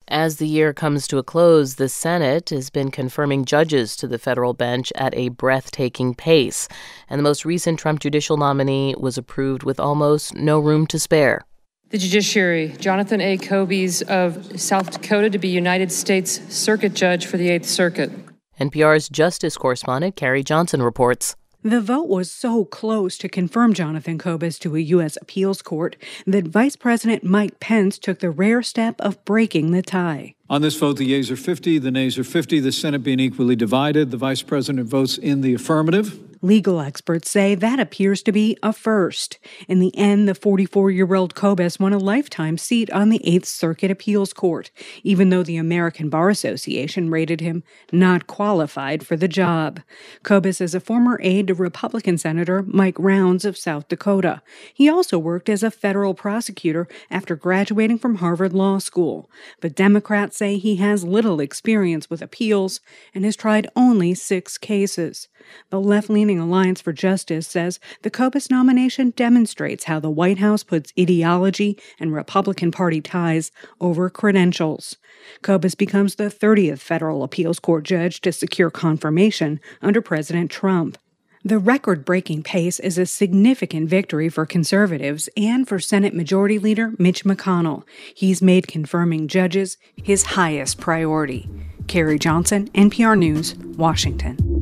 As the year comes to a close, the Senate has been confirming judges to the federal bench at a breathtaking pace. And the most recent Trump judicial nominee was approved with almost no room to spare. The judiciary, Jonathan A. Koebes of South Dakota to be United States Circuit Judge for the 8th Circuit. NPR's justice correspondent Carrie Johnson reports. The vote was so close to confirm Jonathan Koebes to a U.S. appeals court that Vice President Mike Pence took the rare step of breaking the tie. On this vote, the yeas are 50, the nays are 50, the Senate being equally divided. The Vice President votes in the affirmative. Legal experts say that appears to be a first. In the end, the 44-year-old Koebes won a lifetime seat on the 8th Circuit Appeals Court, even though the American Bar Association rated him not qualified for the job. Koebes is a former aide to Republican Senator Mike Rounds of South Dakota. He also worked as a federal prosecutor after graduating from Harvard Law School. But Democrats say he has little experience with appeals and has tried only 6 cases. The left-leaning Alliance for Justice says the Koebes nomination demonstrates how the White House puts ideology and Republican Party ties over credentials. Koebes becomes the 30th federal appeals court judge to secure confirmation under President Trump. The record-breaking pace is a significant victory for conservatives and for Senate Majority Leader Mitch McConnell. He's made confirming judges his highest priority. Carrie Johnson, NPR News, Washington.